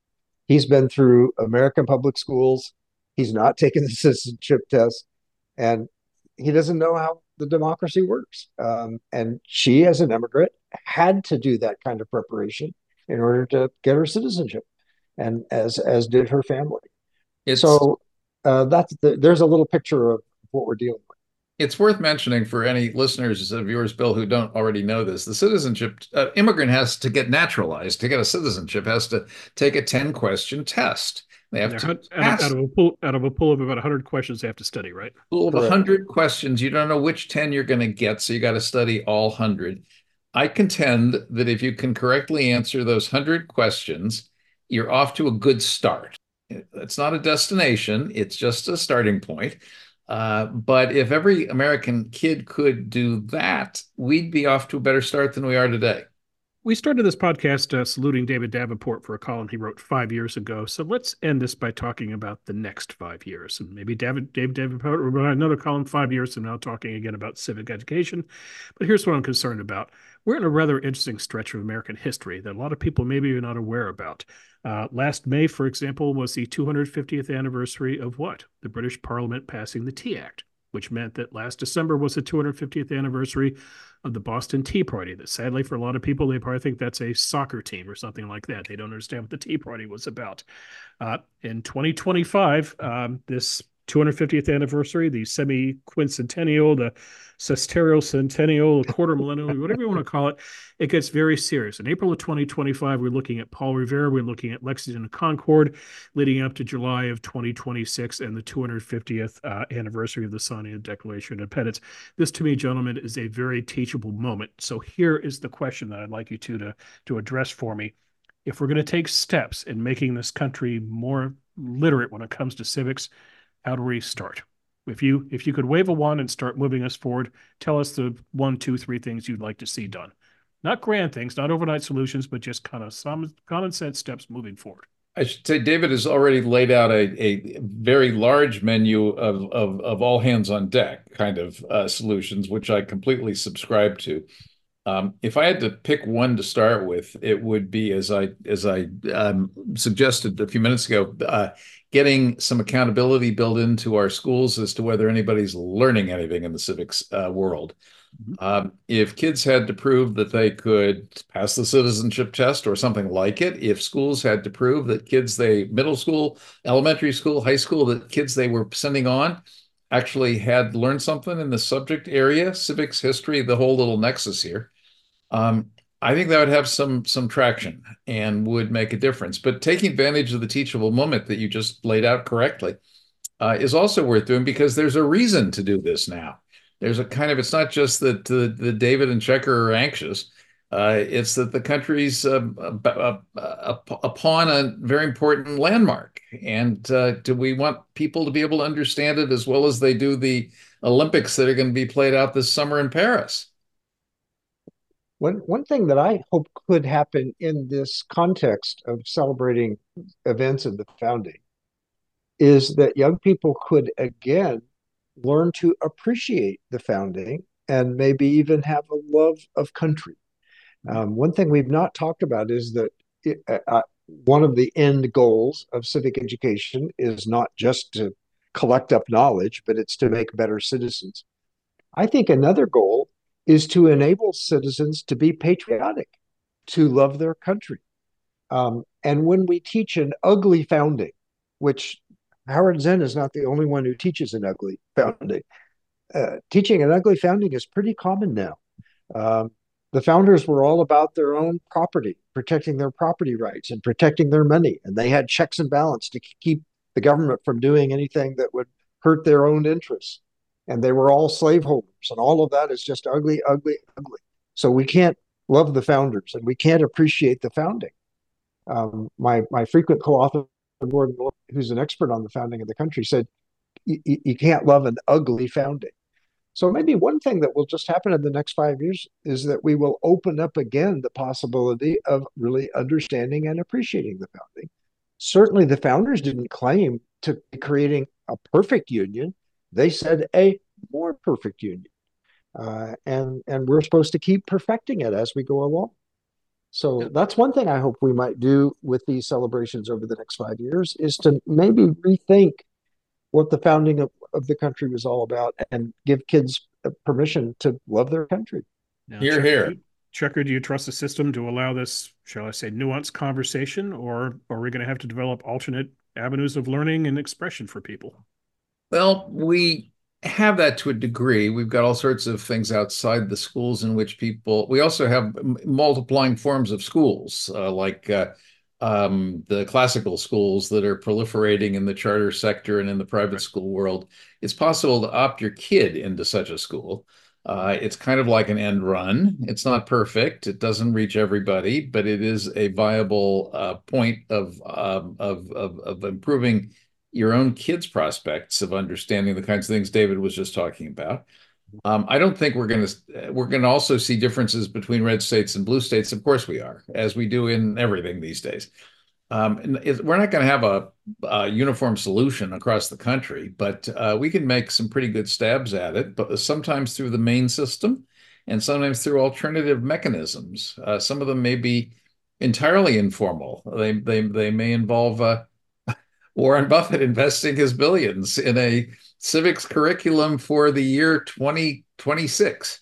He's been through American public schools. He's not taken the citizenship test, and he doesn't know how the democracy works. Um, and she, as an immigrant, had to do that kind of preparation in order to get her citizenship, and as as did her family. It's So uh, that's the, there's a little picture of what we're dealing with. it's worth mentioning for any listeners of yours, Bill, who don't already know this. The citizenship uh, immigrant has to get naturalized. To get a citizenship, has to take a ten question test. They have to Out of, out pass of a pool out of a pool of about one hundred questions they have to study, right? a pool of Correct. one hundred questions. You don't know which ten you're going to get, so you got to study all one hundred. I contend that if you can correctly answer those one hundred questions, you're off to a good start. It's not a destination, it's just a starting point. Uh, but if every American kid could do that, we'd be off to a better start than we are today. We started this podcast uh, saluting David Davenport for a column he wrote five years ago. So let's end this by talking about the next five years. And maybe David, David Davenport will write another column five years from now talking again about civic education. But here's what I'm concerned about. We're in a rather interesting stretch of American history that a lot of people maybe are not aware about. Uh, last May, for example, was the two hundred fiftieth anniversary of what? The British Parliament passing the Tea Act, which meant that last December was the two hundred fiftieth anniversary of the Boston Tea Party. That sadly, for a lot of people, they probably think that's a soccer team or something like that. They don't understand what the Tea Party was about. Uh, in twenty twenty-five, um, this two hundred fiftieth anniversary, the semi-quincentennial, the sesterial centennial, the quarter millennial, whatever you want to call it, it gets very serious. In April of twenty twenty-five, we're looking at Paul Revere, we're looking at Lexington and Concord, leading up to July of twenty twenty-six and the two hundred fiftieth uh, anniversary of the signing of the Declaration of Independence. This, to me, gentlemen, is a very teachable moment. So here is the question that I'd like you to, to, to address for me. If we're going to take steps in making this country more literate when it comes to civics, how do we start? If you if you could wave a wand and start moving us forward, tell us the one, two, three things you'd like to see done. Not grand things, not overnight solutions, but just kind of some common sense steps moving forward. I should say David has already laid out a, a very large menu of, of, of all hands on deck kind of uh, solutions, which I completely subscribe to. Um, if I had to pick one to start with, it would be, as I as I um, suggested a few minutes ago, uh, getting some accountability built into our schools as to whether anybody's learning anything in the civics uh, world. Um, if kids had to prove that they could pass the citizenship test or something like it, if schools had to prove that kids they middle school, elementary school, high school, that kids they were sending on actually had learned something in the subject area, civics, history, the whole little nexus here. Um, I think that would have some some traction and would make a difference. But taking advantage of the teachable moment that you just laid out correctly uh, is also worth doing because there's a reason to do this now. There's a kind of, it's not just that the, the David and Checker are anxious. Uh, it's that the country's uh, uh, uh, upon a very important landmark. And uh, do we want people to be able to understand it as well as they do the Olympics that are going to be played out this summer in Paris? One one thing that I hope could happen in this context of celebrating events of the founding is that young people could again learn to appreciate the founding and maybe even have a love of country. Um, one thing we've not talked about is that it, uh, one of the end goals of civic education is not just to collect up knowledge, but it's to make better citizens. I think another goal is to enable citizens to be patriotic, to love their country. Um, and when we teach an ugly founding, which Howard Zinn is not the only one who teaches an ugly founding, uh, teaching an ugly founding is pretty common now. Um, the founders were all about their own property, protecting their property rights and protecting their money. And they had checks and balance to keep the government from doing anything that would hurt their own interests. And they were all slaveholders. And all of that is just ugly, ugly, ugly. So we can't love the founders and we can't appreciate the founding. Um, my, my frequent co-author, Gordon, who's an expert on the founding of the country, said, you can't love an ugly founding. So maybe one thing that will just happen in the next five years is that we will open up again the possibility of really understanding and appreciating the founding. Certainly the founders didn't claim to be creating a perfect union. They said a more perfect union. Uh, and, and we're supposed to keep perfecting it as we go along. So that's one thing I hope we might do with these celebrations over the next five years is to maybe rethink what the founding of, of the country was all about and give kids permission to love their country. Now, Here, Checker, do here. you, Checker, do you trust the system to allow this, shall I say, nuanced conversation, or, or are we going to have to develop alternate avenues of learning and expression for people? Well, we have that to a degree. We've got all sorts of things outside the schools in which people, we also have m- multiplying forms of schools, uh, like uh, um, the classical schools that are proliferating in the charter sector and in the private Right. school world. It's possible to opt your kid into such a school. Uh, it's kind of like an end run. It's not perfect. It doesn't reach everybody, but it is a viable uh, point of, um, of, of, of improving your own kids' prospects of understanding the kinds of things David was just talking about. Um, I don't think we're going to we're going to also see differences between red states and blue states. Of course, we are, as we do in everything these days. Um, and it, we're not going to have a, a uniform solution across the country, but uh, we can make some pretty good stabs at it. But sometimes through the main system, and sometimes through alternative mechanisms. Uh, some of them may be entirely informal. They they they may involve uh, Warren Buffett investing his billions in a civics curriculum for the year twenty twenty-six.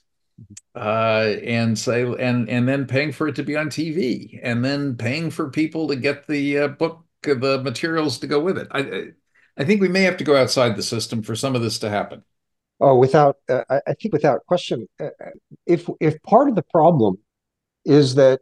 Uh, and say and and then paying for it to be on T V, and then paying for people to get the uh, book, uh, the materials to go with it. I I think we may have to go outside the system for some of this to happen. Oh, without, uh, I I think without question, uh, if if part of the problem is that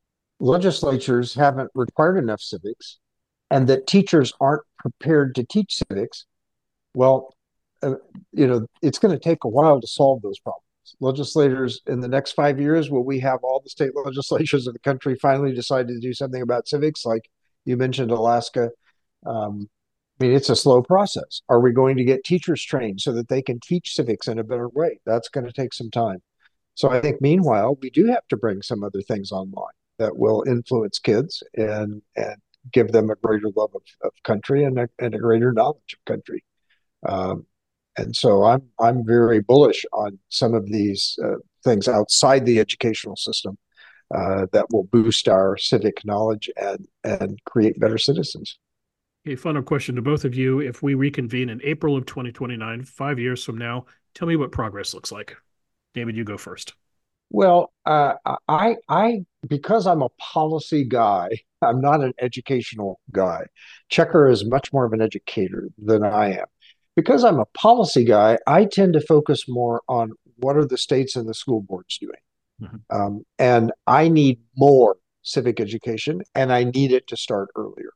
legislatures haven't required enough civics and that teachers aren't prepared to teach civics, well, uh, you know, it's going to take a while to solve those problems. Legislators in the next five years, will we have all the state legislatures of the country finally decide to do something about civics, like you mentioned, Alaska? Um, I mean, it's a slow process. Are we going to get teachers trained so that they can teach civics in a better way? That's going to take some time. So I think meanwhile, we do have to bring some other things online that will influence kids and and give them a greater love of, of country and a, and a greater knowledge of country. Um, and so I'm I'm very bullish on some of these uh, things outside the educational system uh, that will boost our civic knowledge and and create better citizens. Okay, final question to both of you. If we reconvene in April of twenty twenty-nine, five years from now, tell me what progress looks like. David, you go first. Well, uh, I, I, because I'm a policy guy, I'm not an educational guy. Checker is much more of an educator than I am. Because I'm a policy guy, I tend to focus more on what are the states and the school boards doing. Mhm. Um, and I need more civic education, and I need it to start earlier.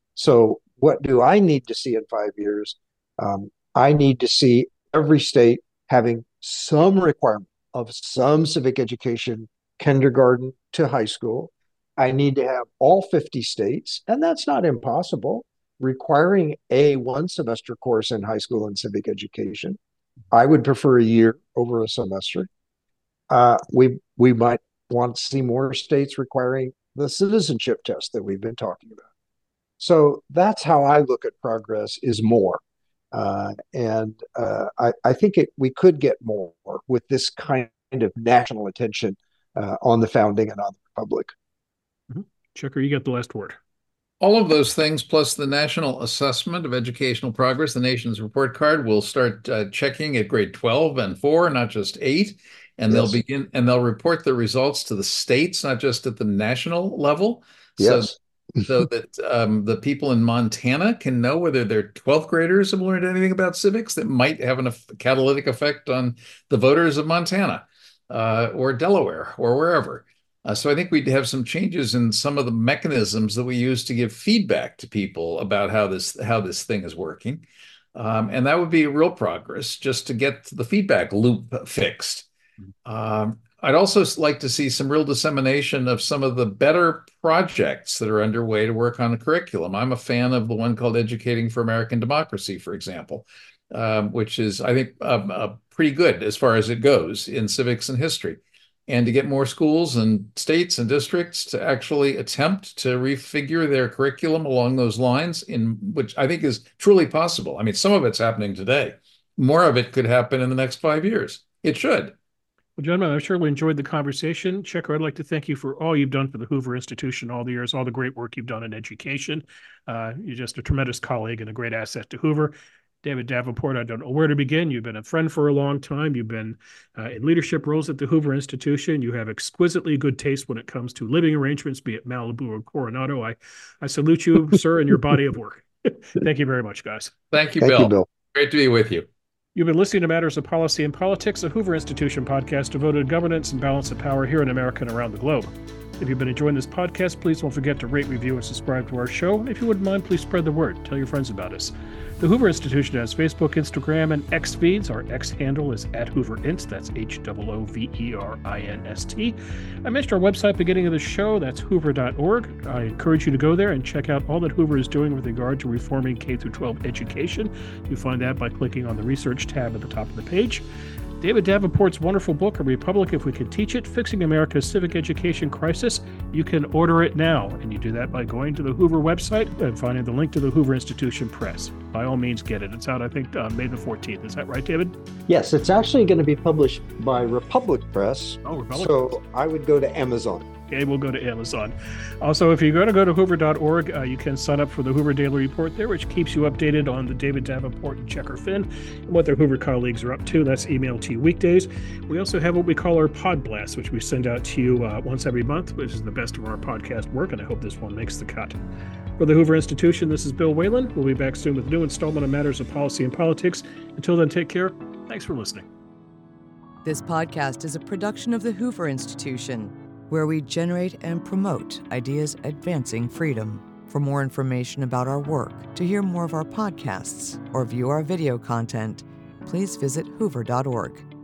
So, what do I need to see in five years? Um, I need to see every state having some requirement of some civic education, kindergarten to high school. I need to have all fifty states, and that's not impossible, requiring a one semester course in high school in civic education. I would prefer a year over a semester. Uh, we we might want to see more states requiring the citizenship test that we've been talking about. So that's how I look at progress is more. Uh, and uh, I, I think it, we could get more with this kind of national attention uh, on the founding and on the republic. Mhm. Checker, you got the last word. All of those things, plus the National Assessment of Educational Progress, the nation's report card, will start uh, checking at grade twelve and four, not just eight. And they'll Yes. begin and they'll report the results to the states, not just at the national level. So Yes. so that um, the people in Montana can know whether their twelfth graders have learned anything about civics that might have an, a catalytic effect on the voters of Montana uh, or Delaware or wherever. Uh, so I think we'd have some changes in some of the mechanisms that we use to give feedback to people about how this how this thing is working. Um, and that would be real progress just to get the feedback loop fixed. Um, I'd also like to see some real dissemination of some of the better projects that are underway to work on the curriculum. I'm a fan of the one called Educating for American Democracy, for example, um, which is, I think, um, uh, pretty good as far as it goes in civics and history. And to get more schools and states and districts to actually attempt to refigure their curriculum along those lines, in which I think is truly possible. I mean, some of it's happening today. More of it could happen in the next five years. It should. Well, gentlemen, I surely enjoyed the conversation. Checker, I'd like to thank you for all you've done for the Hoover Institution all the years, all the great work you've done in education. Uh, you're just a tremendous colleague and a great asset to Hoover. David Davenport, I don't know where to begin. You've been a friend for a long time. You've been uh, in leadership roles at the Hoover Institution. You have exquisitely good taste when it comes to living arrangements, be it Malibu or Coronado. I, I salute you, sir, and your body of work. Thank you very much, guys. Thank you, Thank Bill. you, Bill. Great to be with you. You've been listening to Matters of Policy and Politics, a Hoover Institution podcast devoted to governance and balance of power here in America and around the globe. If you've been enjoying this podcast, please don't forget to rate, review, and subscribe to our show. If you wouldn't mind, please spread the word. Tell your friends about us. The Hoover Institution has Facebook, Instagram, and X feeds. Our X handle is at HooverInst. That's H O O V E R I N S T. I mentioned our website beginning of the show. That's hoover dot org. I encourage you to go there and check out all that Hoover is doing with regard to reforming K through twelve education. You find that by clicking on the research tab at the top of the page. David Davenport's wonderful book, A Republic If We Could Teach It, Fixing America's Civic Education Crisis. You can order it now, and you do that by going to the Hoover website and finding the link to the Hoover Institution Press. By all means, get it. It's out, I think, uh, May the fourteenth. Is that right, David? Yes, it's actually going to be published by Republic Press. Oh, Republic. So I would go to Amazon. Okay, we'll go to Amazon. Also, if you're going to go to hoover dot org, uh, you can sign up for the Hoover Daily Report there, which keeps you updated on the David Davenport and Checker Finn and what their Hoover colleagues are up to. That's emailed to you weekdays. We also have what we call our Pod Blast, which we send out to you uh, once every month, which is the best of our podcast work, and I hope this one makes the cut. For the Hoover Institution, this is Bill Whalen. We'll be back soon with a new installment of Matters of Policy and Politics. Until then, take care. Thanks for listening. This podcast is a production of the Hoover Institution, where we generate and promote ideas advancing freedom. For more information about our work, to hear more of our podcasts, or view our video content, please visit hoover dot org.